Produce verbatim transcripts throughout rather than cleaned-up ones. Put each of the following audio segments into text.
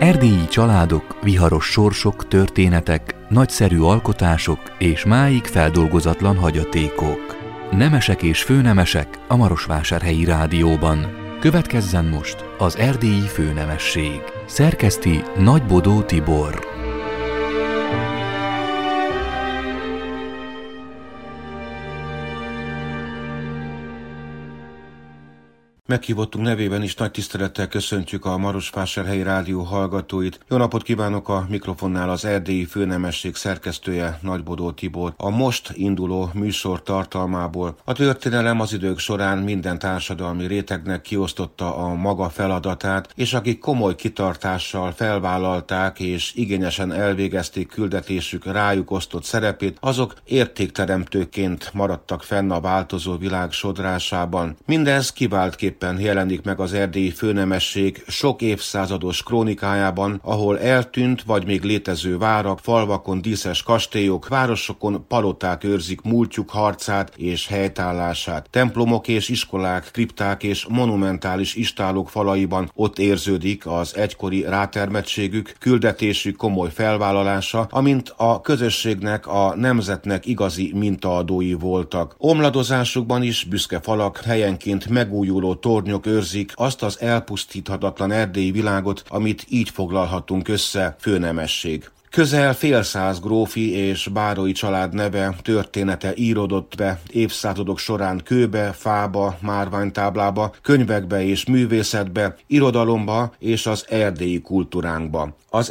Erdélyi családok, viharos sorsok, történetek, nagyszerű alkotások és máig feldolgozatlan hagyatékok. Nemesek és főnemesek a Marosvásárhelyi Rádióban. Következzen most az erdélyi főnemesség. Szerkeszti Nagybodó Tibor. Meghívottunk nevében is nagy tisztelettel köszöntjük a Marosvásárhelyi Rádió hallgatóit. Jó napot kívánok, a mikrofonnál az erdélyi főnemesség szerkesztője, Nagybodó Tibor. A most induló műsor tartalmából a történelem az idők során minden társadalmi rétegnek kiosztotta a maga feladatát, és akik komoly kitartással felvállalták és igényesen elvégezték küldetésük rájuk osztott szerepét, azok értékteremtőként maradtak fenn a változó világ sodrásában. Mindez kiváltképpen jelenik meg az erdélyi főnemesség sok évszázados krónikájában, ahol eltűnt vagy még létező várak, falvakon díszes kastélyok, városokon paloták őrzik múltjuk harcát és helytállását. Templomok és iskolák, kripták és monumentális istálók falaiban ott érződik az egykori rátermettségük, küldetésük komoly felvállalása, amint a közösségnek, a nemzetnek igazi mintaadói voltak. Omladozásukban is büszke falak, helyenként megújuló tornyok őrzik azt az elpusztíthatatlan erdélyi világot, amit így foglalhatunk össze: főnemesség. Közel fél száz grófi és bárói család neve, története íródott be évszázadok során kőbe, fába, márványtáblába, könyvekbe és művészetbe, irodalomba és az erdélyi kultúránkba. Az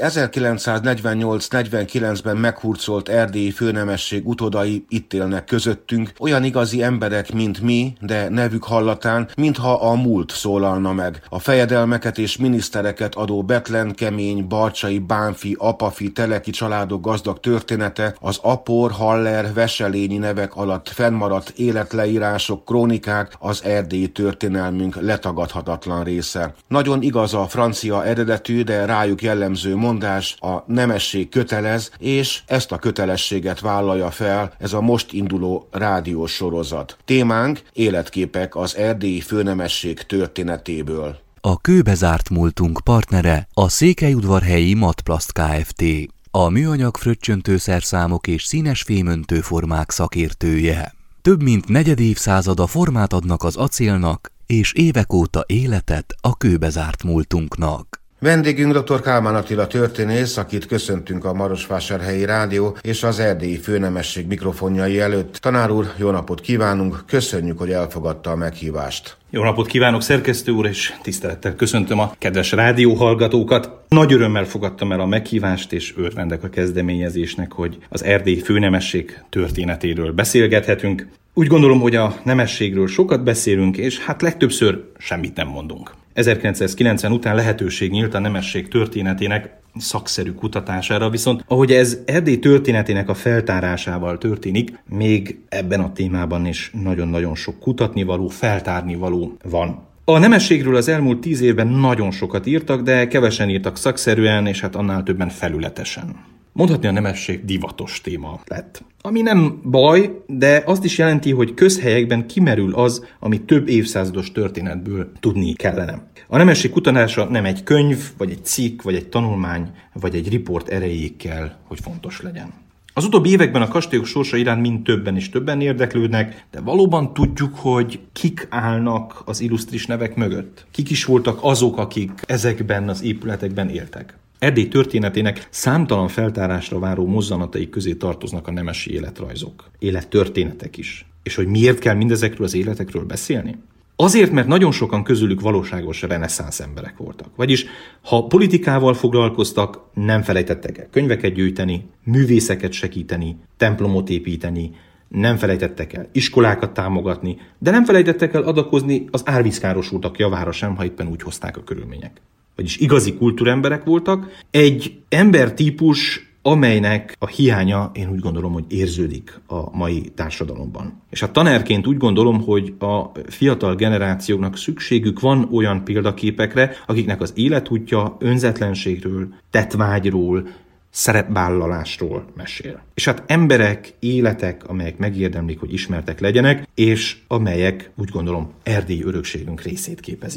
ezerkilencszáznegyvennyolc-negyvenkilencben meghurcolt erdélyi főnemesség utódai itt élnek közöttünk, olyan igazi emberek, mint mi, de nevük hallatán, mintha a múlt szólalna meg. A fejedelmeket és minisztereket adó Bethlen, Kemény, Barcsai, Bánfi, Apafi, Teleki családok gazdag története, az Apor, Haller, Veselényi nevek alatt fennmaradt életleírások, krónikák az erdélyi történelmünk letagadhatatlan része. Nagyon igaz a francia eredetű, de rájuk jellemző mondás: a nemesség kötelez, és ezt a kötelességet vállalja fel ez a most induló rádiós sorozat. Témánk: életképek az erdélyi főnemesség történetéből. A kőbe zárt múltunk partnere a Székelyudvarhelyi Matplast Kft., a műanyag fröccsöntőszerszámok és színes fémöntő formák szakértője. Több mint negyed évszázada formát adnak az acélnak, és évek óta életet a kőbe zárt múltunknak. Vendégünk dr. Kálmán Attila történész, akit köszöntünk a Marosvásárhelyi Rádió és az erdélyi főnemesség mikrofonjai előtt. Tanár úr, jó napot kívánunk, köszönjük, hogy elfogadta a meghívást. Jó napot kívánok, szerkesztő úr, és tisztelettel köszöntöm a kedves rádióhallgatókat. Nagy örömmel fogadtam el a meghívást, és örvendek a kezdeményezésnek, hogy az erdélyi főnemesség történetéről beszélgethetünk. Úgy gondolom, hogy a nemességről sokat beszélünk, és hát legtöbbször semmit nem mondunk. ezerkilencszázkilencven után lehetőség nyílt a nemesség történetének szakszerű kutatására, viszont ahogy ez Erdély történetének a feltárásával történik, még ebben a témában is nagyon-nagyon sok kutatnivaló, feltárnivaló van. A nemességről az elmúlt tíz évben nagyon sokat írtak, de kevesen írtak szakszerűen, és hát annál többen felületesen. Mondhatni, a nemesség divatos téma lett. Ami nem baj, de azt is jelenti, hogy közhelyekben kimerül az, amit több évszázados történetből tudni kellene. A nemesség kutatása nem egy könyv, vagy egy cikk, vagy egy tanulmány, vagy egy riport erejéig kell, hogy fontos legyen. Az utóbbi években a kastélyok sorsa iránt mind többen és többen érdeklődnek, de valóban tudjuk, hogy kik állnak az illusztris nevek mögött. Kik is voltak azok, akik ezekben az épületekben éltek. Erdély történetének számtalan feltárásra váró mozzanatai közé tartoznak a nemesi életrajzok, élettörténetek is. És hogy miért kell mindezekről az életekről beszélni? Azért, mert nagyon sokan közülük valóságos reneszánsz emberek voltak. Vagyis, ha politikával foglalkoztak, nem felejtettek el könyveket gyűjteni, művészeket segíteni, templomot építeni, nem felejtettek el iskolákat támogatni, de nem felejtettek el adakozni az árvízkárosultak javára sem, ha éppen úgy hozták a körülmények. Vagyis igazi kultúremberek voltak, egy embertípus, amelynek a hiánya, én úgy gondolom, hogy érződik a mai társadalomban. És a tanárként úgy gondolom, hogy a fiatal generációknak szükségük van olyan példaképekre, akiknek az életútja önzetlenségről, tettvágyról, szerepvállalásról mesél. És hát emberek, életek, amelyek megérdemlik, hogy ismertek legyenek, és amelyek, úgy gondolom, erdélyi örökségünk részét képezik.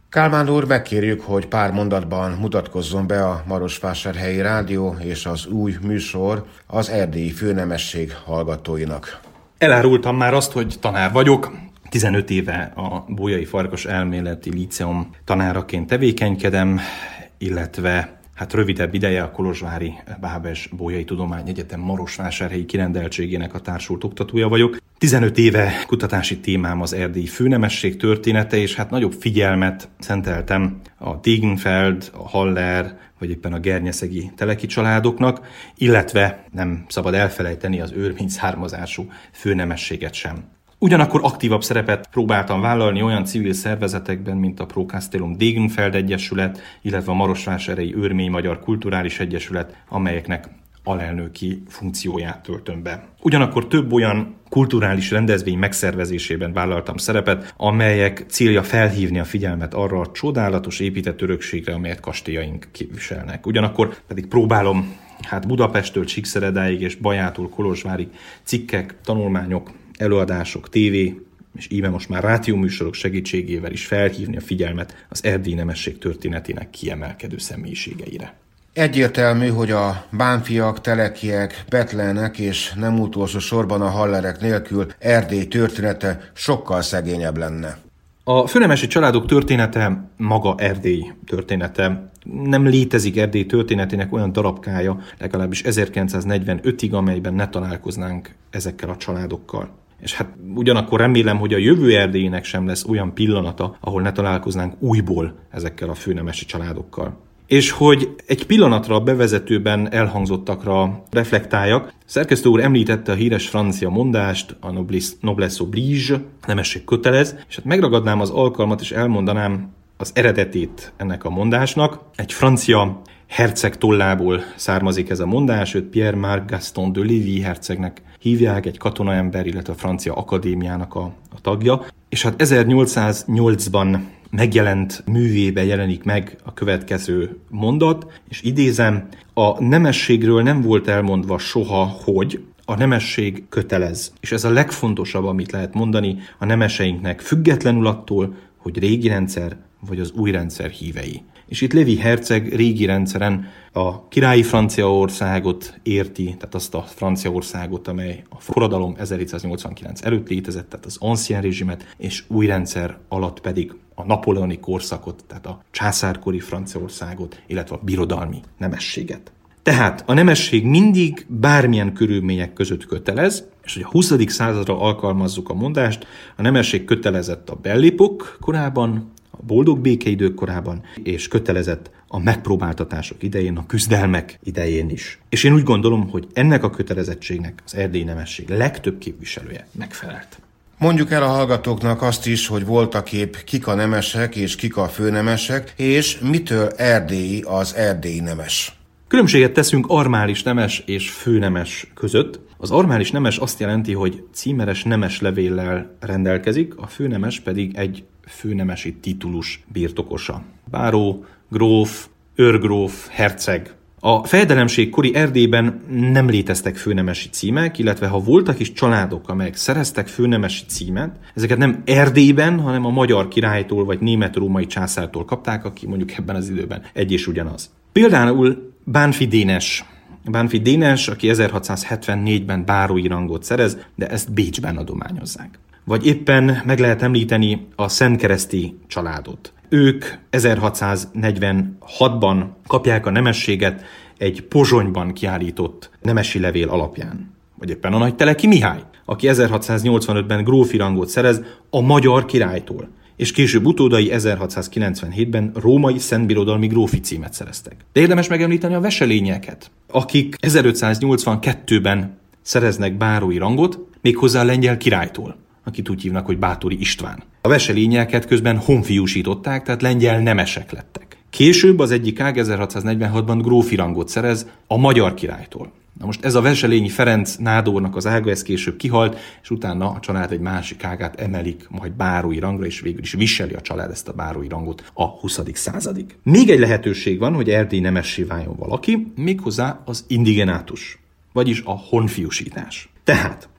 Kálmán úr, megkérjük, hogy pár mondatban mutatkozzon be a Marosvásárhelyi Rádió és az új műsor az erdélyi főnemesség hallgatóinak. Elárultam már azt, hogy tanár vagyok. tizenöt éve a Bolyai Farkas Elméleti Líceum tanáraként tevékenykedem, illetve hát rövidebb ideje a kolozsvári Bábes Bolyai Tudományegyetem Marosvásárhelyi kirendeltségének a társult oktatója vagyok. tizenöt éve kutatási témám az erdélyi főnemesség története, és hát nagyobb figyelmet szenteltem a Degenfeld, a Haller, vagy éppen a gernyeszegi teleki családoknak, illetve nem szabad elfelejteni az örmény származású főnemességet sem. Ugyanakkor aktívabb szerepet próbáltam vállalni olyan civil szervezetekben, mint a Pro Castellum Degenfeld Egyesület, illetve a Marosvásárhelyi Örmény-Magyar Kulturális Egyesület, amelyeknek alelnöki funkcióját töltöm be. Ugyanakkor több olyan kulturális rendezvény megszervezésében vállaltam szerepet, amelyek célja felhívni a figyelmet arra a csodálatos épített örökségre, amelyet kastélyaink képviselnek. Ugyanakkor pedig próbálom hát Budapesttől Csíkszeredáig és Bajától Kolozsvárig cikkek, tanulmányok, előadások, tévé és íme most már rádióműsorok segítségével is felhívni a figyelmet az erdélyi nemesség történetének kiemelkedő személyiségeire. Egyértelmű, hogy a bánfiak, telekiek, betlenek és nem utolsó sorban a hallerek nélkül Erdély története sokkal szegényebb lenne. A főnemesi családok története maga Erdély története. Nem létezik Erdély történetének olyan darabkája, legalábbis ezerkilencszáznegyvenötig, amelyben ne találkoznánk ezekkel a családokkal. És hát ugyanakkor remélem, hogy a jövő Erdélyének sem lesz olyan pillanata, ahol ne találkoznánk újból ezekkel a főnemesi családokkal. És hogy egy pillanatra a bevezetőben elhangzottakra reflektáljak, szerkesztő úr említette a híres francia mondást, a noblesse oblige, nemesség kötelez, és hát megragadnám az alkalmat és elmondanám az eredetét ennek a mondásnak. Egy francia herceg tollából származik ez a mondás, őt Pierre-Marc Gaston de Lévis hercegnek hívják, egy katonaember, illetve a francia akadémiának a, a tagja. És hát ezernyolcszáznyolcban megjelent művébe jelenik meg a következő mondat, és idézem, a nemességről nem volt elmondva soha, hogy a nemesség kötelez. És ez a legfontosabb, amit lehet mondani a nemeseinknek, függetlenül attól, hogy régi rendszer vagy az új rendszer hívei. És itt Lévis herceg régi rendszeren a királyi Franciaországot érti, tehát azt a Franciaországot, amely a forradalom ezerhétszáznyolcvankilenc előtt létezett, tehát az ancien rezsimet, és új rendszer alatt pedig a napóleoni korszakot, tehát a császárkori Franciaországot, illetve a birodalmi nemességet. Tehát a nemesség mindig bármilyen körülmények között kötelez, és hogy a huszadik századra alkalmazzuk a mondást, a nemesség kötelezett a Belle Époque korában, a boldog békeidők korában, és kötelezett a megpróbáltatások idején, a küzdelmek idején is. És én úgy gondolom, hogy ennek a kötelezettségnek az erdélyi nemesség legtöbb képviselője megfelelt. Mondjuk el a hallgatóknak azt is, hogy voltak épp kik a nemesek és kik a főnemesek, és mitől erdélyi az erdélyi nemes. Különbséget teszünk armális nemes és főnemes között. Az armális nemes azt jelenti, hogy címeres nemes levéllel rendelkezik, a főnemes pedig egy főnemesi titulus birtokosa. Báró, gróf, őrgróf, herceg. A fejedelemség kori Erdélyben nem léteztek főnemesi címek, illetve ha voltak is családok, amelyek szereztek főnemesi címet, ezeket nem Erdélyben, hanem a magyar királytól vagy német-római császártól kapták, aki mondjuk ebben az időben egy és ugyanaz. Például Bánffy Dénes. Bánffy Dénes, aki ezerhatszázhetvennégyben bárói rangot szerez, de ezt Bécsben adományozzák. Vagy éppen meg lehet említeni a szentkereszti családot. Ők ezerhatszáznegyvenhatban kapják a nemességet egy Pozsonyban kiállított nemesi levél alapján. Vagy éppen a Nagyteleki Mihály, aki ezerhatszáznyolcvanötben grófi rangot szerez a magyar királytól, és később utódai ezerhatszázkilencvenhétben római szentbirodalmi grófi címet szereztek. De érdemes megemlíteni a veselényeket, akik ezerötszáznyolcvankettőben szereznek bárói rangot, méghozzá a lengyel királytól, akit úgy hívnak, hogy Báthori István. A veselényeket közben honfiúsították, tehát lengyel nemesek lettek. Később az egyik ág ezerhatszáznegyvenhatban grófi rangot szerez a magyar királytól. Na most ez a Veselényi Ferenc nádornak az ága, ez később kihalt, és utána a család egy másik ágát emelik majd bárói rangra, és végül is viseli a család ezt a bárói rangot a huszadik századig. Még egy lehetőség van, hogy erdélyi nemessé váljon valaki, méghozzá az indigenátus, vagyis a honfiúsítás. Tehát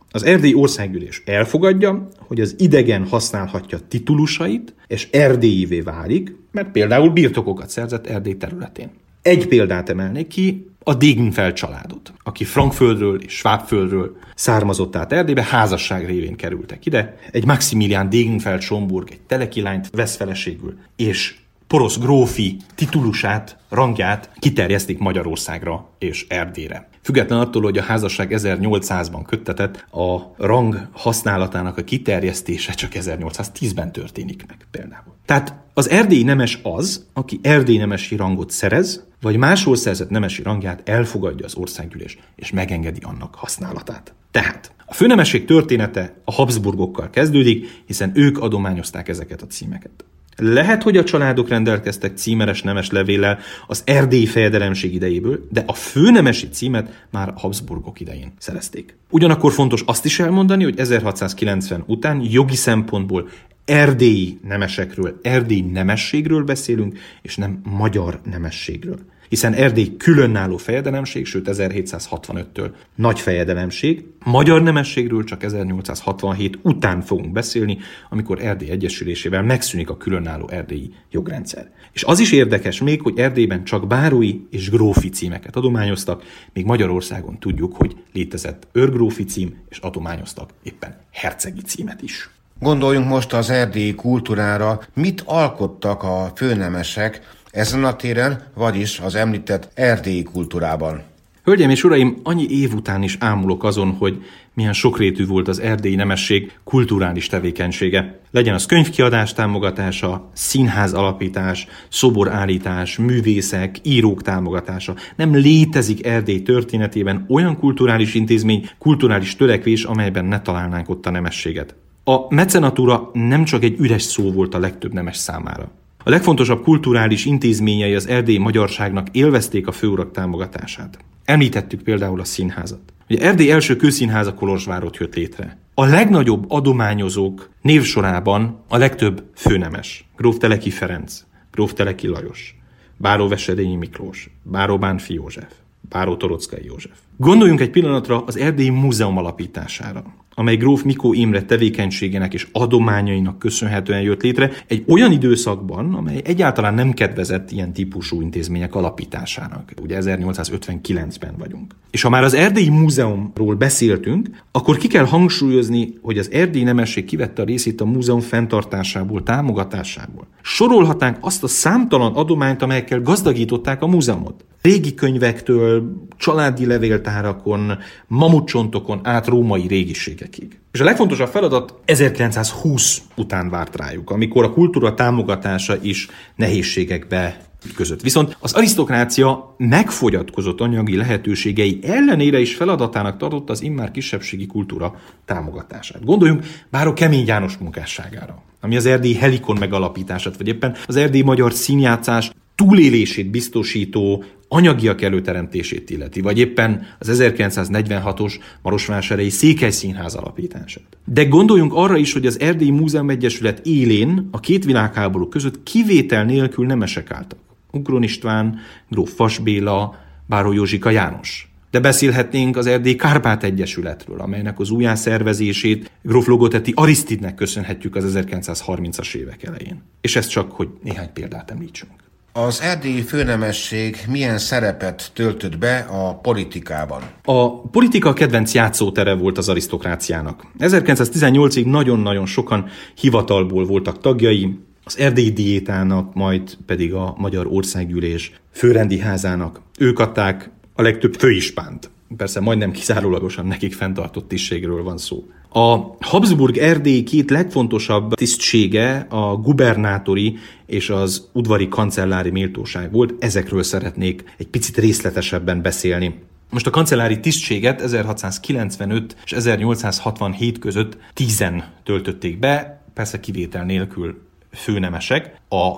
Az erdélyi országgyűlés elfogadja, hogy az idegen használhatja titulusait, és erdélyivé válik, mert például birtokokat szerzett Erdély területén. Egy példát emelnék ki, a Degenfeld családot, aki Frankföldről és Schwabföldről származott át Erdélybe, házasság révén kerültek ide. Egy Maximilian Degenfeld-Schomburg egy telekilányt vesz feleségül, és porosz grófi titulusát, rangját kiterjesztik Magyarországra és Erdélyre. Független attól, hogy a házasság ezernyolcszázban köttetett, a rang használatának a kiterjesztése csak ezernyolcszáztízben történik meg például. Tehát az erdélyi nemes az, aki erdélyi nemesi rangot szerez, vagy máshol szerzett nemesi rangját elfogadja az országgyűlés, és megengedi annak használatát. Tehát a főnemesség története a Habsburgokkal kezdődik, hiszen ők adományozták ezeket a címeket. Lehet, hogy a családok rendelkeztek címeres nemes levéllel az erdélyi fejedelemség idejéből, de a főnemesi címet már a Habsburgok idején szerezték. Ugyanakkor fontos azt is elmondani, hogy ezerhatszázkilencven után jogi szempontból erdélyi nemesekről, erdélyi nemességről beszélünk, és nem magyar nemességről. Hiszen Erdély különálló fejedelemség, sőt ezerhétszázhatvanöttől nagy fejedelemség, magyar nemességről csak ezernyolcszázhatvanhét után fogunk beszélni, amikor Erdély egyesülésével megszűnik a különálló erdélyi jogrendszer. És az is érdekes még, hogy Erdélyben csak bárói és grófi címeket adományoztak, míg Magyarországon tudjuk, hogy létezett őrgrófi cím, és adományoztak éppen hercegi címet is. Gondoljunk most az erdélyi kultúrára, mit alkottak a főnemesek ezen a téren, vagyis az említett erdélyi kultúrában. Hölgyeim és uraim, annyi év után is ámulok azon, hogy milyen sokrétű volt az erdélyi nemesség kulturális tevékenysége. Legyen az könyvkiadás támogatása, színház alapítás, szoborállítás, művészek, írók támogatása. Nem létezik Erdély történetében olyan kulturális intézmény, kulturális törekvés, amelyben ne találnánk ott a nemességet. A mecenatúra nem csak egy üres szó volt a legtöbb nemes számára. A legfontosabb kulturális intézményei az erdélyi magyarságnak élvezték a főurak támogatását. Említettük például a színházat. Ugye Erdély első kőszínháza Kolozsvárott jött létre. A legnagyobb adományozók névsorában a legtöbb főnemes. Gróf Teleki Ferenc, Gróf Teleki Lajos, Báró Vesedényi Miklós, Báró Bánffy József, Báró Torockai József. Gondoljunk egy pillanatra az Erdélyi Múzeum alapítására, amely gróf Mikó Imre tevékenységének és adományainak köszönhetően jött létre egy olyan időszakban, amely egyáltalán nem kedvezett ilyen típusú intézmények alapításának. Ugye ezernyolcszázötvenkilencben vagyunk. És ha már az Erdélyi Múzeumról beszéltünk, akkor ki kell hangsúlyozni, hogy az erdélyi nemesség kivette a részét a múzeum fenntartásából, támogatásából. Sorolhatnánk azt a számtalan adományt, amelyekkel gazdagították a múzeumot. Régi könyvektől, családi levéltárakon, mamutcsontokon át római régiségekig. És a legfontosabb feladat ezerkilencszázhúsz után várt rájuk, amikor a kultúra támogatása is nehézségekbe ütközött. Viszont az arisztokrácia megfogyatkozott anyagi lehetőségei ellenére is feladatának tartotta az immár kisebbségi kultúra támogatását. Gondoljunk báró Kemény János munkásságára, ami az erdélyi helikon megalapítását, vagy éppen az erdélyi magyar színjátszás túlélését biztosító anyagiak előteremtését illeti, vagy éppen az ezerkilencszáznegyvenhatos Marosvásárhelyi Székely Színház alapítását. De gondoljunk arra is, hogy az Erdélyi Múzeum Egyesület élén a két világháború között kivétel nélkül nemesek álltak. Ugron István, gróf Vas Béla, báró Józsika János. De beszélhetnénk az Erdélyi Kárpát Egyesületről, amelynek az újjászervezését gróf Logoteti Arisztidnek köszönhetjük az ezerkilencszázharmincas évek elején. És ez csak, hogy néhány példát említsünk. Az erdélyi főnemesség milyen szerepet töltött be a politikában? A politika kedvenc játszótere volt az arisztokráciának. ezerkilencszáztizennyolcig nagyon-nagyon sokan hivatalból voltak tagjai, az erdélyi diétának, majd pedig a Magyar Országgyűlés főrendi házának. Ők adták a legtöbb főispánt. Persze majdnem kizárólagosan nekik fenntartott tisztségről van szó. A Habsburg Erdély két legfontosabb tisztsége a gubernátori és az udvari kancellári méltóság volt. Ezekről szeretnék egy picit részletesebben beszélni. Most a kancellári tisztséget ezerhatszázkilencvenöt és ezernyolcszázhatvanhét között tízen töltötték be, persze kivétel nélkül főnemesek. A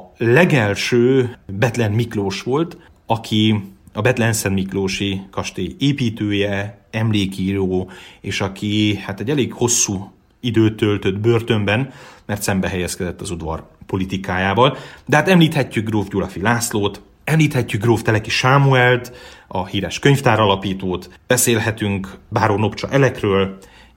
legelső Bethlen Miklós volt, aki a Bethlen-Szent Miklósi kastély építője, emlékíró, és aki hát egy elég hosszú időt töltött börtönben, mert szembe helyezkedett az udvar politikájával. De hát említhetjük gróf Gyulafy Lászlót, említhetjük gróf Teleki Sámuelt, a híres könyvtár alapítót, beszélhetünk báró Nopcsa Elekről,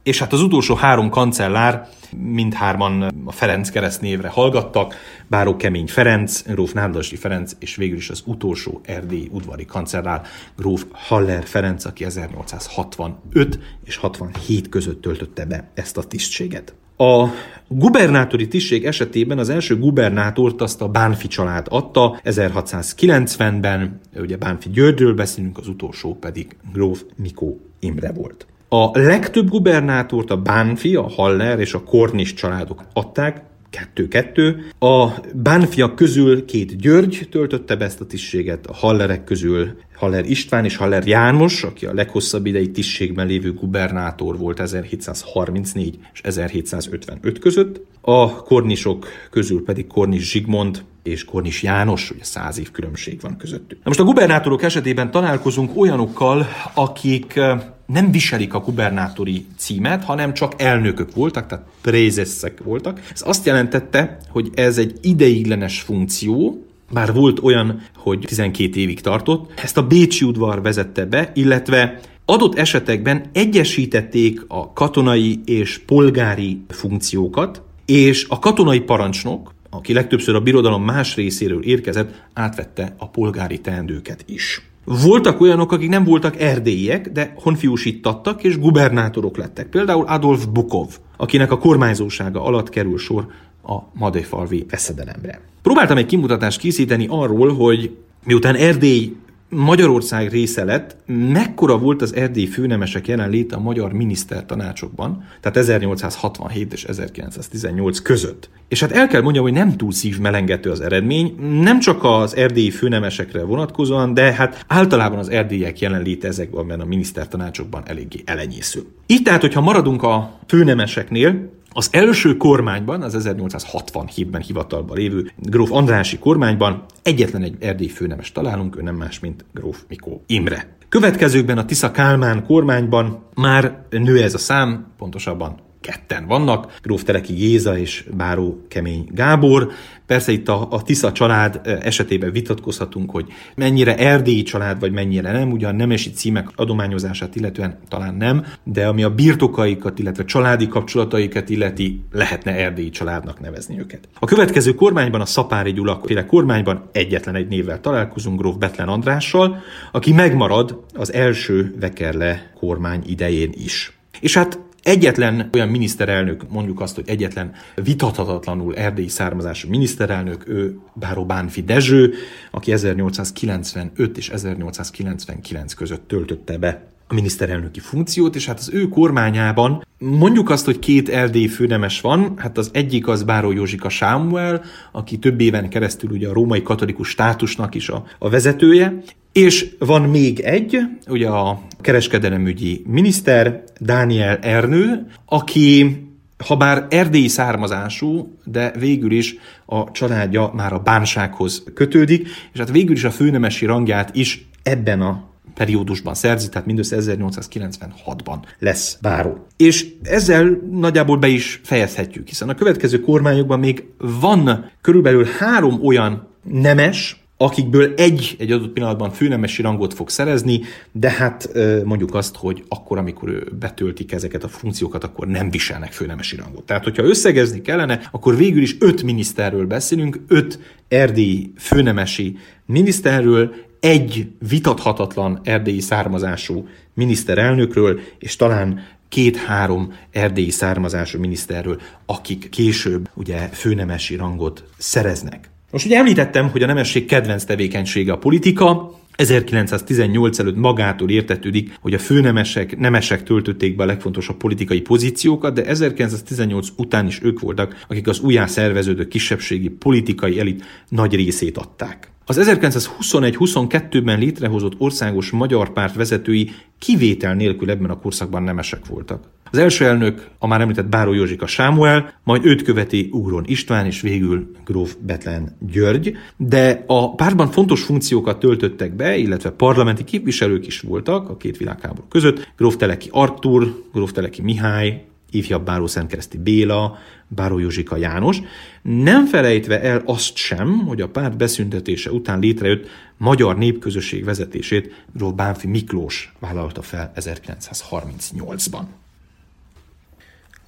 és hát az utolsó három kancellár mindhárman a Ferenc keresztnévre hallgattak, báró Kemény Ferenc, gróf Nádasdy Ferenc, és végül is az utolsó erdélyi udvari kancellár, gróf Haller Ferenc, aki ezernyolcszázhatvanöt és hatvanhét között töltötte be ezt a tisztséget. A gubernátori tisztség esetében az első gubernátort azt a Bánffy család adta ezerhatszázkilencvenben, ugye Bánffy Györgyről beszélünk, az utolsó pedig gróf Mikó Imre volt. A legtöbb gubernátort a Bánffy, a Haller és a Cornish családok adták, kettő-kettő. A Bánffyak közül két György töltötte be ezt a tisztséget, a Hallerek közül Haller István és Haller János, aki a leghosszabb ideig tisztségben lévő gubernátor volt ezerhétszázharmincnégy és ezerhétszázötvenöt között. A Cornishok közül pedig Cornish Zsigmond és Cornish János, ugye száz év különbség van közöttük. Na most a gubernátorok esetében találkozunk olyanokkal, akik nem viselik a gubernátori címet, hanem csak elnökök voltak, tehát prézesszek voltak. Ez azt jelentette, hogy ez egy ideiglenes funkció, bár volt olyan, hogy tizenkét évig tartott. Ezt a bécsi udvar vezette be, illetve adott esetekben egyesítették a katonai és polgári funkciókat, és a katonai parancsnok, aki legtöbbször a birodalom más részéről érkezett, átvette a polgári teendőket is. Voltak olyanok, akik nem voltak erdélyiek, de honfiúsítattak és gubernátorok lettek. Például Adolf Bukov, akinek a kormányzósága alatt kerül sor a madejfalvi veszedelemre. Próbáltam egy kimutatást készíteni arról, hogy miután Erdély Magyarország része lett, mekkora volt az erdélyi főnemesek jelenléte a magyar minisztertanácsokban, tehát ezernyolcszázhatvanhét és ezerkilencszáztizennyolc között. És hát el kell mondjam, hogy nem túl szívmelengető az eredmény, nem csak az erdélyi főnemesekre vonatkozóan, de hát általában az erdélyiek jelenléte ezekben a minisztertanácsokban eléggé elenyésző. Így tehát, hogyha maradunk a főnemeseknél, az első kormányban, az ezernyolcszázhatvanhétben hivatalban lévő gróf Andrássy kormányban egyetlen egy erdélyi főnemes találunk, ő nem más, mint gróf Mikó Imre. Következőkben a Tisza-Kálmán kormányban már nő ez a szám, pontosabban ketten vannak, gróf Teleki Géza és báró Kemény Gábor. Persze itt a, a Tisza család esetében vitatkozhatunk, hogy mennyire erdélyi család, vagy mennyire nem, ugyan nemesi címek adományozását illetően talán nem, de ami a birtokaikat, illetve családi kapcsolataikat illeti, lehetne erdélyi családnak nevezni őket. A következő kormányban, a Szapáry Gyula féle kormányban egyetlen egy névvel találkozunk, gróf Bethlen Andrással, aki megmarad az első Vekerle kormány idején is. És hát egyetlen olyan miniszterelnök, mondjuk azt, hogy egyetlen vitathatatlanul erdélyi származású miniszterelnök, ő báró Bánffy Dezső, aki ezernyolcszázkilencvenöt és ezernyolcszázkilencvenkilenc között töltötte be a miniszterelnöki funkciót, és hát az ő kormányában mondjuk azt, hogy két erdélyi főnemes van, hát az egyik az báró Józsika Sámuel, aki több éven keresztül ugye a római katolikus státusnak is a, a vezetője, és van még egy, ugye a kereskedelemügyi miniszter, Dániel Ernő, aki habár erdélyi származású, de végül is a családja már a bánsághoz kötődik, és hát végül is a főnemesi rangját is ebben a periódusban szerzi, tehát mindössze ezernyolcszázkilencvenhatban lesz báró. És ezzel nagyjából be is fejezhetjük, hiszen a következő kormányokban még van körülbelül három olyan nemes, akikből egy egy adott pillanatban főnemesi rangot fog szerezni, de hát mondjuk azt, hogy akkor, amikor ő betöltik ezeket a funkciókat, akkor nem viselnek főnemesi rangot. Tehát, hogyha összegezni kellene, akkor végül is öt miniszterről beszélünk, öt erdélyi főnemesi miniszterről, egy vitathatatlan erdélyi származású miniszterelnökről, és talán két-három erdélyi származású miniszterről, akik később ugye főnemesi rangot szereznek. Most ugye említettem, hogy a nemesség kedvenc tevékenysége a politika. ezerkilencszáztizennyolc előtt magától értetődik, hogy a főnemesek, nemesek töltötték be a legfontosabb politikai pozíciókat, de ezerkilencszáztizennyolc után is ők voltak, akik az újjá szerveződő kisebbségi politikai elit nagy részét adták. Az ezerkilencszázhuszonegy-huszonkettőben létrehozott országos magyar párt vezetői kivétel nélkül ebben a korszakban nemesek voltak. Az első elnök a már említett báró Józsika Sámuel, majd őt követi Ugron István és végül gróf Bethlen György, de a pártban fontos funkciókat töltöttek be, illetve parlamenti képviselők is voltak a két világháború között, gróf Teleki Artúr, gróf Teleki Mihály, ifjabb báró Szentkereszti Béla, báró Józsika János, nem felejtve el azt sem, hogy a párt beszüntetése után létrejött magyar népközösség vezetését gróf Bánffy Miklós vállalta fel ezerkilencszázharmincnyolcban.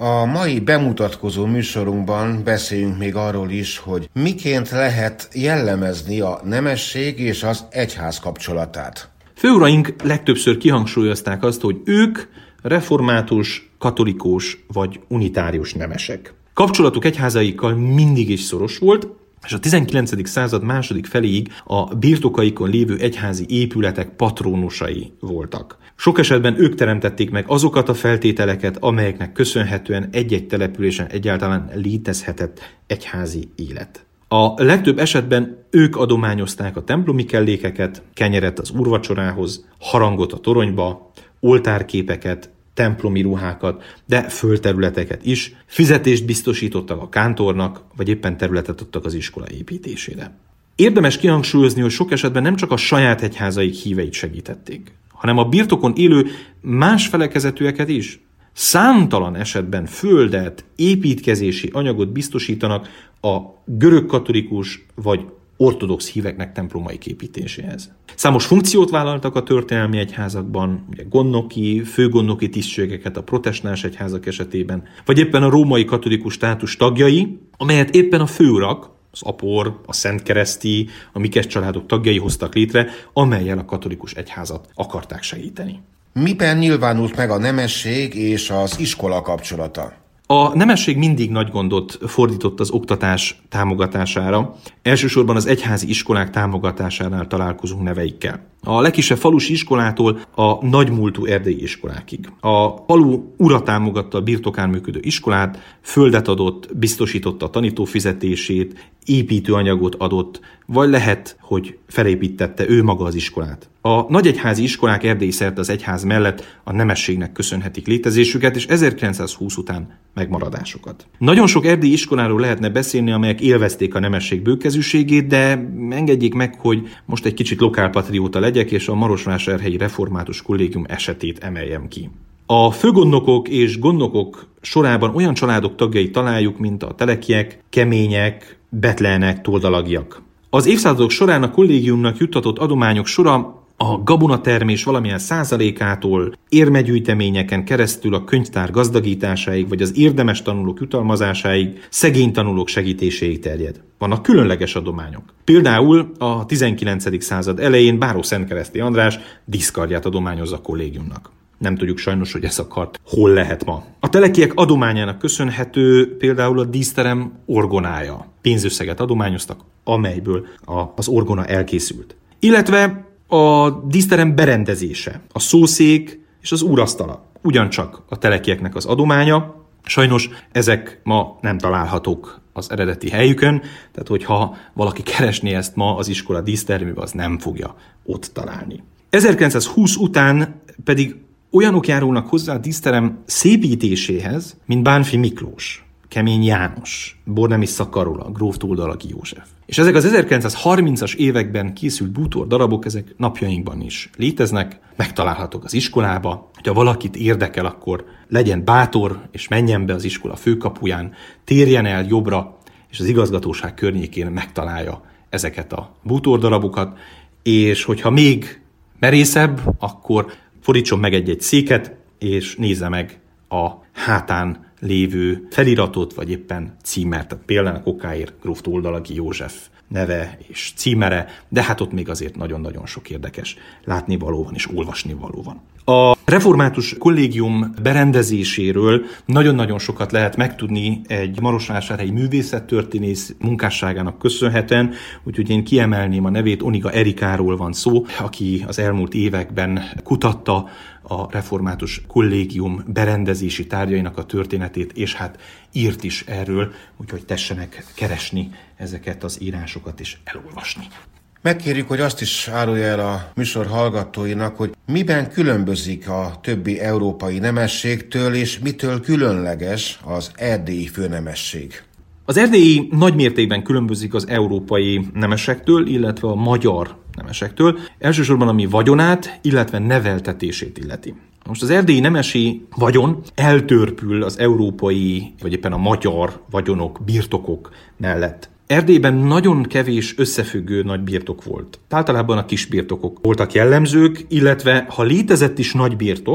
A mai bemutatkozó műsorunkban beszéljünk még arról is, hogy miként lehet jellemezni a nemesség és az egyház kapcsolatát. Főuraink legtöbbször kihangsúlyozták azt, hogy ők református, katolikus vagy unitárius nemesek. Kapcsolatuk egyházaikkal mindig is szoros volt, és a tizenkilencedik század második feléig a birtokaikon lévő egyházi épületek patrónusai voltak. Sok esetben ők teremtették meg azokat a feltételeket, amelyeknek köszönhetően egy-egy településen egyáltalán létezhetett egyházi élet. A legtöbb esetben ők adományozták a templomi kellékeket, kenyeret az úrvacsorához, harangot a toronyba, oltárképeket, templomi ruhákat, de földterületeket is, fizetést biztosítottak a kántornak, vagy éppen területet adtak az iskola építésére. Érdemes kihangsúlyozni, hogy sok esetben nem csak a saját egyházaik híveit segítették, hanem a birtokon élő más felekezetűeket is. Számtalan esetben földet, építkezési anyagot biztosítanak a görögkatolikus vagy ortodox híveknek templomaik építéséhez. Számos funkciót vállaltak a történelmi egyházakban, ugye gondnoki, főgondnoki tisztségeket a protestáns egyházak esetében, vagy éppen a római katolikus státus tagjai, amelyet éppen a főurak, az apor, a szentkereszti, a mikes családok tagjai hoztak létre, amellyel a katolikus egyházat akarták segíteni. Miben nyilvánult meg a nemesség és az iskola kapcsolata? A nemesség mindig nagy gondot fordított az oktatás támogatására, elsősorban az egyházi iskolák támogatásánál találkozunk neveikkel. A legkisebb falusi iskolától a nagymúltú erdélyi iskolákig. A falu ura támogatta a birtokán működő iskolát, földet adott, biztosította a tanító fizetését, építőanyagot adott, vagy lehet, hogy felépítette ő maga az iskolát. A nagyegyházi iskolák Erdély szerte az egyház mellett a nemességnek köszönhetik létezésüket, és ezerkilencszázhúsz után megmaradásukat. Nagyon sok erdélyi iskoláról lehetne beszélni, amelyek élvezték a nemesség bőkezűségét, de engedjék meg, hogy most egy kicsit lokálpatrióta legyek, és a Marosvásárhelyi Református Kollégium esetét emeljem ki. A főgondnokok és gondnokok sorában olyan családok tagjait találjuk, mint a telekiek, kemények, betlenek, toldalagiak. Az évszázadok során a kollégiumnak juttatott adományok sora a gabonatermés valamilyen százalékától, érmegyűjteményeken keresztül a könyvtár gazdagításáig, vagy az érdemes tanulók jutalmazásáig, szegény tanulók segítéséig terjed. Vannak különleges adományok. Például a tizenkilencedik század elején Báró Szentkereszti András díszkardját adományozza a kollégiumnak. Nem tudjuk sajnos, hogy ez a kard hol lehet ma. A telekiek adományának köszönhető például a díszterem orgonája. Pénzösszeget adományoztak, amelyből a, az orgona elkészült. Illetve a díszterem berendezése, a szószék és az úrasztala. Ugyancsak a telekieknek az adománya. Sajnos ezek ma nem találhatók az eredeti helyükön, tehát hogyha valaki keresné ezt ma az iskola dísztermébe, az nem fogja ott találni. ezerkilencszázhúsz után pedig olyanok járulnak hozzá a díszterem szépítéséhez, mint Bánffy Miklós, Kemény János, Bornemisza Karola, gróf Toldalagi József. És ezek az ezerkilencszázharmincas években készült bútor darabok, ezek napjainkban is léteznek, megtalálhatók az iskolába. Ha valakit érdekel, akkor legyen bátor, és menjen be az iskola főkapuján, térjen el jobbra, és az igazgatóság környékén megtalálja ezeket a bútor darabokat, és hogyha még merészebb, akkor fordítson meg egy-egy széket, és nézze meg a hátán lévő feliratot, vagy éppen címert. Tehát például a Kokáér gróf Toldalagi József neve és címere, de hát ott még azért nagyon-nagyon sok érdekes látnivaló van és olvasnivaló van. A református kollégium berendezéséről nagyon-nagyon sokat lehet megtudni egy marosvásárhelyi művészettörténész munkásságának köszönhetően, úgyhogy én kiemelném a nevét, Oniga Erikáról van szó, aki az elmúlt években kutatta a református kollégium berendezési tárgyainak a történetét, és hát írt is erről, úgyhogy tessenek keresni ezeket az írásokat és elolvasni. Megkérjük, hogy azt is árulja el a műsor hallgatóinak, hogy miben különbözik a többi európai nemességtől, és mitől különleges az erdélyi főnemesség. Az erdélyi nagymértékben különbözik az európai nemesektől, illetve a magyar nemesektől, elsősorban ami vagyonát, illetve neveltetését illeti. Most az erdélyi nemesi vagyon eltörpül az európai, vagy éppen a magyar vagyonok, birtokok mellett. Erdélyben nagyon kevés összefüggő nagy birtok volt. Általában a kis birtokok voltak jellemzők, illetve ha létezett is nagy birtok,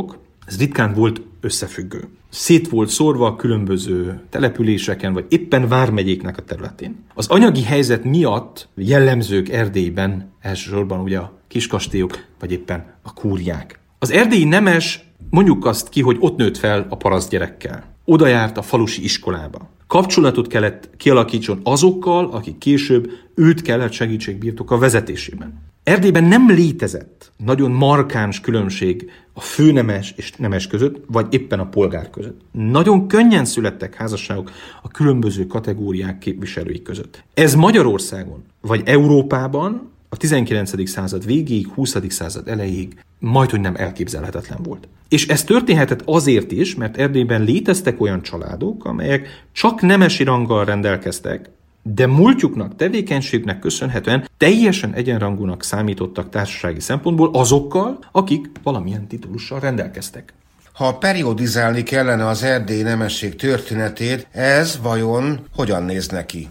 ez ritkán volt összefüggő. Szét volt szórva a különböző településeken, vagy éppen vármegyéknek a területén. Az anyagi helyzet miatt jellemzők Erdélyben elsősorban ugye a kiskastélyok, vagy éppen a kúriák. Az erdélyi nemes, mondjuk azt ki, hogy ott nőtt fel a paraszt gyerekkel. Oda járt a falusi iskolába. Kapcsolatot kellett kialakítson azokkal, akik később őt kellett segítségbirtok a vezetésében. Erdélyben nem létezett nagyon markáns különbség a főnemes és nemes között, vagy éppen a polgár között. Nagyon könnyen születtek házasságok a különböző kategóriák képviselői között. Ez Magyarországon, vagy Európában a tizenkilencedik század végéig, huszadik század elejéig majdhogy nem elképzelhetetlen volt. És ez történhetett azért is, mert Erdélyben léteztek olyan családok, amelyek csak nemesi ranggal rendelkeztek, de múltjuknak, tevékenységnek köszönhetően teljesen egyenrangúnak számítottak társasági szempontból azokkal, akik valamilyen titulussal rendelkeztek. Ha periodizálni kellene az erdélyi nemesség történetét, ez vajon hogyan néz neki?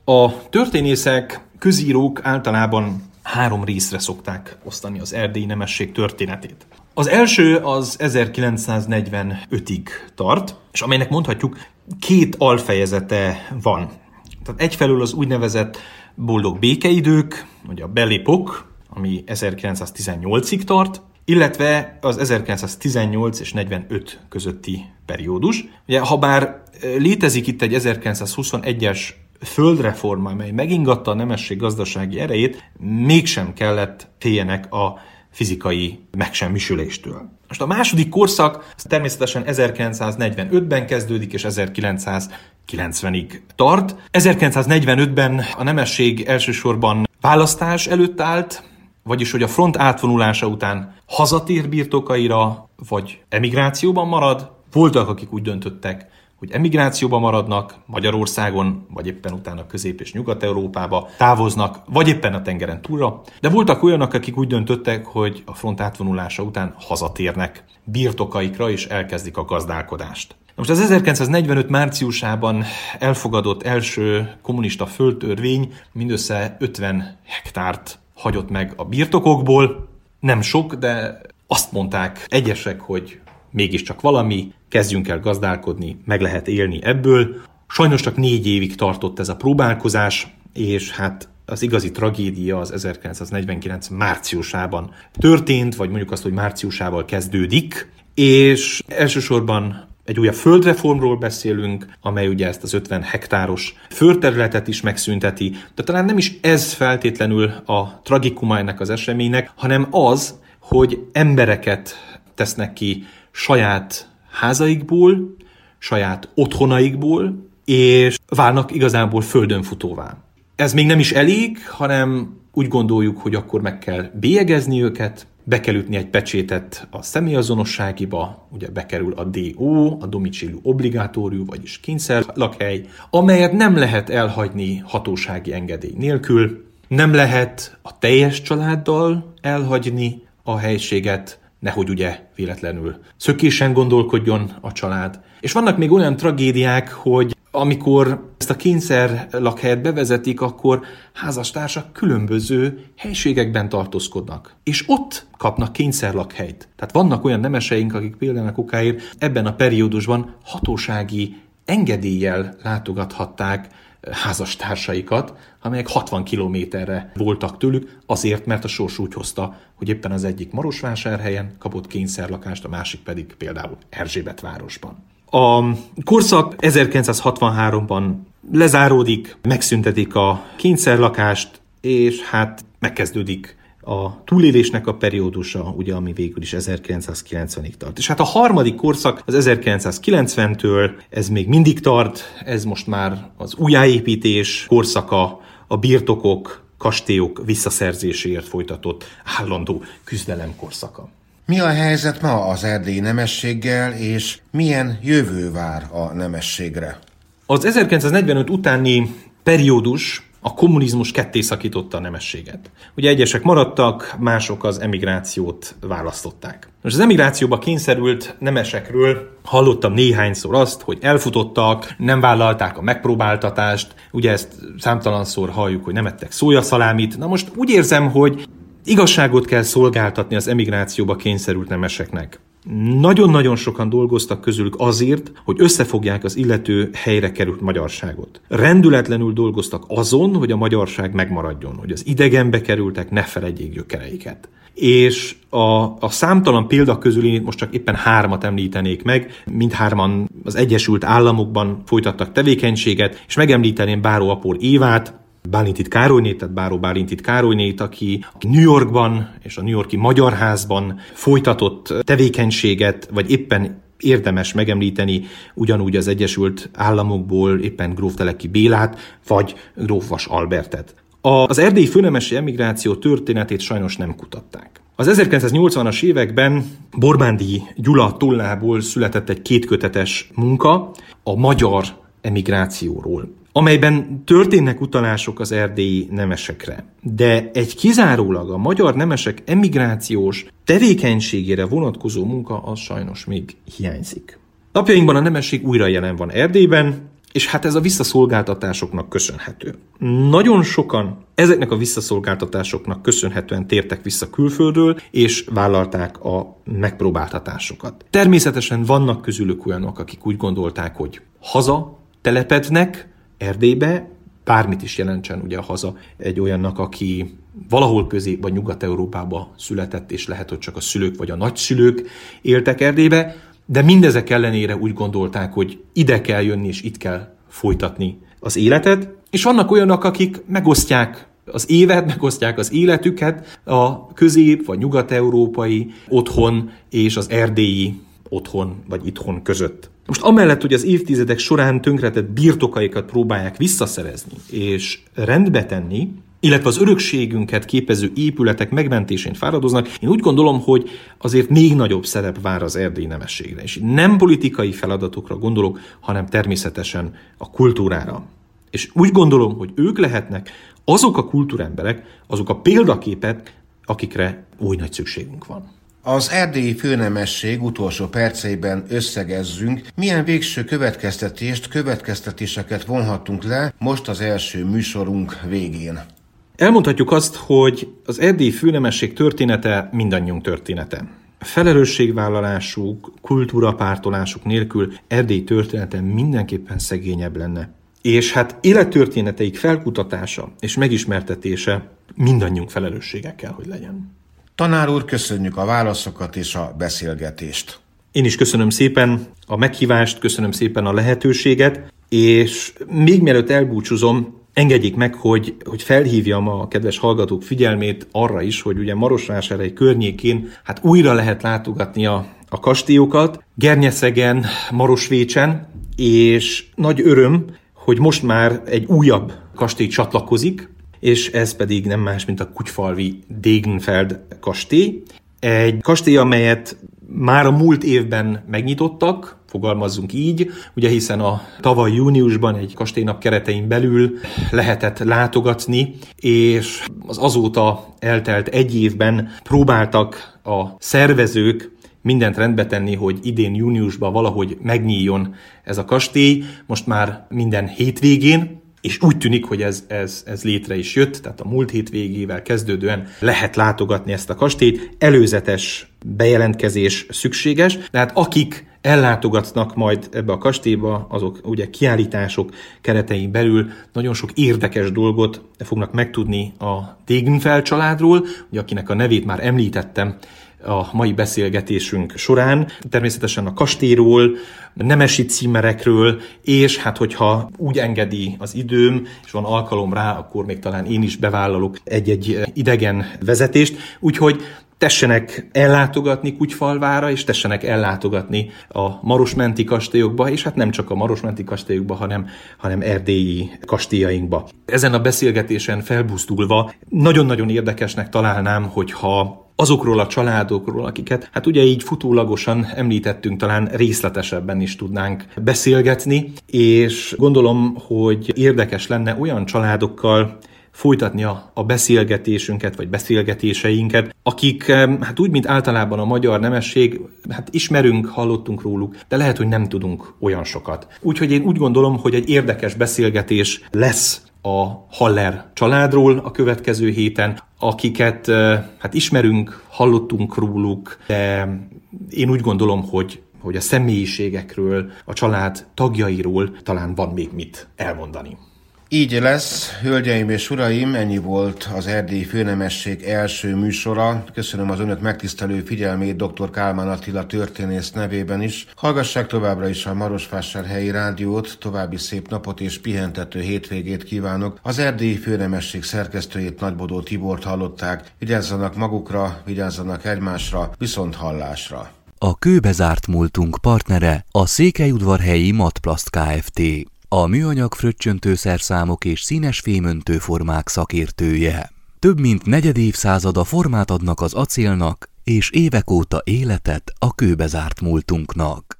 A történészek, közírók általában három részre szokták osztani az erdélyi nemesség történetét. Az első az ezerkilencszáznegyvenötig tart, és amelynek mondhatjuk két alfejezete van. Tehát egyfelől az úgynevezett boldog békeidők, vagy a belépok, ami ezerkilencszáztizennyolcig tart, illetve az ezerkilencszáztizennyolc és negyvenöt közötti periódus. Ugye, ha bár létezik itt egy ezerkilencszázhuszonegyes földreforma, amely megingatta a nemesség gazdasági erejét, mégsem kellett féljenek a fizikai megsemmisüléstől. Most a második korszak természetesen ezerkilencszáznegyvenötben kezdődik, és ezerkilencszázkilencvenig tart. ezerkilencszáznegyvenötben a nemesség elsősorban választás előtt állt, vagyis hogy a front átvonulása után hazatér birtokaira, vagy emigrációban marad. Voltak, akik úgy döntöttek, hogy emigrációban maradnak Magyarországon, vagy éppen utána Közép- és Nyugat-Európába távoznak, vagy éppen a tengeren túlra. De voltak olyanok, akik úgy döntöttek, hogy a front átvonulása után hazatérnek birtokaikra, és elkezdik a gazdálkodást. Most az ezerkilencszáznegyvenöt márciusában elfogadott első kommunista földtörvény mindössze ötven hektárt hagyott meg a birtokokból. Nem sok, de azt mondták egyesek, hogy mégiscsak valami, kezdjünk el gazdálkodni, meg lehet élni ebből. Sajnos csak négy évig tartott ez a próbálkozás, és hát az igazi tragédia az ezerkilencszáznegyvenkilenc márciusában történt, vagy mondjuk azt, hogy márciusával kezdődik, és elsősorban egy újabb földreformról beszélünk, amely ugye ezt az ötven hektáros földterületet is megszünteti, de talán nem is ez feltétlenül a tragikuma ennek az eseménynek, hanem az, hogy embereket tesznek ki saját házaikból, saját otthonaikból, és válnak igazából földönfutóvá. Ez még nem is elég, hanem úgy gondoljuk, hogy akkor meg kell bélyegezni őket, be kell ütni egy pecsétet a személyazonosságiba, ugye bekerül a dé o, a domicilium obligatorium, vagyis kényszerlakhely, amelyet nem lehet elhagyni hatósági engedély nélkül, nem lehet a teljes családdal elhagyni a helységet, nehogy ugye véletlenül szökésen gondolkodjon a család. És vannak még olyan tragédiák, hogy amikor ezt a kényszer lakhelyet bevezetik, akkor házastársak különböző helységekben tartózkodnak. És ott kapnak kényszer lakhelyt. Tehát vannak olyan nemeseink, akik például okáért ebben a periódusban hatósági engedéllyel látogathatták házastársaikat, amelyek hatvan kilométerre voltak tőlük, azért, mert a sors úgy hozta, hogy éppen az egyik Marosvásárhelyen kapott kényszerlakást, a másik pedig például Erzsébetvárosban. A korszak ezerkilencszázhatvanháromban lezáródik, megszüntetik a kényszerlakást, és hát megkezdődik a túlélésnek a periódusa, ugye, ami végül is ezerkilencszázkilencvenig tart. És hát a harmadik korszak az ezerkilencszázkilencventől, ez még mindig tart, ez most már az újjáépítés korszaka, a birtokok, kastélyok visszaszerzéséért folytatott állandó küzdelem korszaka. Mi a helyzet ma az erdélyi nemességgel, és milyen jövő vár a nemességre? Az ezerkilencszáznegyvenöt utáni periódus a kommunizmus ketté szakította a nemességet. Ugye egyesek maradtak, mások az emigrációt választották. Most az emigrációba kényszerült nemesekről hallottam néhányszor azt, hogy elfutottak, nem vállalták a megpróbáltatást, ugye ezt számtalanszor halljuk, hogy nem ettek szójaszalámit. Na most úgy érzem, hogy igazságot kell szolgáltatni az emigrációba kényszerült nemeseknek. Nagyon-nagyon sokan dolgoztak közülük azért, hogy összefogják az illető helyre került magyarságot. Rendületlenül dolgoztak azon, hogy a magyarság megmaradjon, hogy az idegenbe kerültek ne feledjék gyökereiket. És a, a számtalan példa közül én most csak éppen hármat említenék meg, mindhárman az Egyesült Államokban folytattak tevékenységet, és megemlíteném Báró Apor Évát, Bálintit Károlynét, tehát Báró Bálintit Károlynét, aki New Yorkban és a New York-i Magyar Házban folytatott tevékenységet, vagy éppen érdemes megemlíteni ugyanúgy az Egyesült Államokból éppen gróf Teleki Bélát, vagy gróf Vas Albertet. Az erdélyi főnemesi emigráció történetét sajnos nem kutatták. Az ezerkilencszáznyolcvanas években Borbándi Gyula tollából született egy kétkötetes munka a magyar emigrációról, amelyben történnek utalások az erdélyi nemesekre, de egy kizárólag a magyar nemesek emigrációs tevékenységére vonatkozó munka az sajnos még hiányzik. Napjainkban a nemesség újra jelen van Erdélyben, és hát ez a visszaszolgáltatásoknak köszönhető. Nagyon sokan ezeknek a visszaszolgáltatásoknak köszönhetően tértek vissza külföldről, és vállalták a megpróbáltatásokat. Természetesen vannak közülük olyanok, akik úgy gondolták, hogy haza telepednek Erdélybe, bármit is jelentsen ugye a haza egy olyannak, aki valahol Közép- vagy Nyugat-Európába született, és lehet, hogy csak a szülők vagy a nagyszülők éltek Erdélybe, de mindezek ellenére úgy gondolták, hogy ide kell jönni, és itt kell folytatni az életet. És vannak olyanok, akik megosztják az évet, megosztják az életüket a közép- vagy nyugat-európai otthon és az erdélyi otthon vagy itthon között. Most amellett, hogy az évtizedek során tönkretett birtokaikat próbálják visszaszerezni és rendbe tenni, illetve az örökségünket képező épületek megmentésén fáradoznak, én úgy gondolom, hogy azért még nagyobb szerep vár az erdélyi nemességre. És nem politikai feladatokra gondolok, hanem természetesen a kultúrára. És úgy gondolom, hogy ők lehetnek azok a kultúremberek, azok a példaképek, akikre oly nagy szükségünk van. Az erdélyi főnemesség utolsó perceiben összegezzünk, milyen végső következtetést, következtetéseket vonhatunk le most az első műsorunk végén. Elmondhatjuk azt, hogy az erdélyi főnemesség története mindannyiunk története. Felelősségvállalásuk, kultúrapártolásuk nélkül Erdély története mindenképpen szegényebb lenne. És hát élettörténeteik felkutatása és megismertetése mindannyiunk felelőssége kell, hogy legyen. Tanár úr, köszönjük a válaszokat és a beszélgetést. Én is köszönöm szépen a meghívást, köszönöm szépen a lehetőséget, és még mielőtt elbúcsúzom, engedjék meg, hogy, hogy felhívjam a kedves hallgatók figyelmét arra is, hogy ugye Marosvásárhely környékén hát újra lehet látogatni a, a kastélyokat, Gernyeszegen, Marosvécsen, és nagy öröm, hogy most már egy újabb kastély csatlakozik, és ez pedig nem más, mint a kutyfalvi Degenfeld kastély. Egy kastély, amelyet már a múlt évben megnyitottak, fogalmazzunk így, ugye hiszen a tavaly júniusban egy kastélynap keretein belül lehetett látogatni, és az azóta eltelt egy évben próbáltak a szervezők mindent rendbe tenni, hogy idén júniusban valahogy megnyíljon ez a kastély, most már minden hétvégén, és úgy tűnik, hogy ez, ez, ez létre is jött, tehát a múlt hétvégével kezdődően lehet látogatni ezt a kastélyt, előzetes bejelentkezés szükséges, tehát akik ellátogatnak majd ebbe a kastélyba, azok ugye kiállítások keretein belül nagyon sok érdekes dolgot fognak megtudni a Degenfeld családról, ugye akinek a nevét már említettem a mai beszélgetésünk során, természetesen a kastélyról, nemesi címerekről, és hát hogyha úgy engedi az időm, és van alkalom rá, akkor még talán én is bevállalok egy-egy idegen vezetést, úgyhogy tessenek ellátogatni Kutyfalvára, és tessenek ellátogatni a marosmenti kastélyokba, és hát nem csak a marosmenti kastélyokba, hanem, hanem erdélyi kastélyainkba. Ezen a beszélgetésen felbuzdulva nagyon-nagyon érdekesnek találnám, hogyha azokról a családokról, akiket hát ugye így futólagosan említettünk, talán részletesebben is tudnánk beszélgetni, és gondolom, hogy érdekes lenne olyan családokkal folytatni a, a beszélgetésünket, vagy beszélgetéseinket, akik hát úgy, mint általában a magyar nemesség, hát ismerünk, hallottunk róluk, de lehet, hogy nem tudunk olyan sokat. Úgyhogy én úgy gondolom, hogy egy érdekes beszélgetés lesz a Haller családról a következő héten, akiket hát ismerünk, hallottunk róluk, de én úgy gondolom, hogy, hogy a személyiségekről, a család tagjairól talán van még mit elmondani. Így lesz, hölgyeim és uraim, ennyi volt az Erdélyi Főnemesség első műsora. Köszönöm az önök megtisztelő figyelmét dr. Kálmán Attila történész nevében is. Hallgassák továbbra is a Marosvásárhelyi Rádiót, további szép napot és pihentető hétvégét kívánok. Az Erdélyi Főnemesség szerkesztőjét, Nagybodó Tibort hallották. Vigyázzanak magukra, vigyázzanak egymásra, viszont hallásra. A kőbe zárt múltunk partnere a Székelyudvarhelyi Matplast Kft. A műanyag fröccsöntőszerszámok és színes fémöntő formák szakértője. Több mint negyed évszázada formát adnak az acélnak, és évek óta életet a kőbe zárt múltunknak.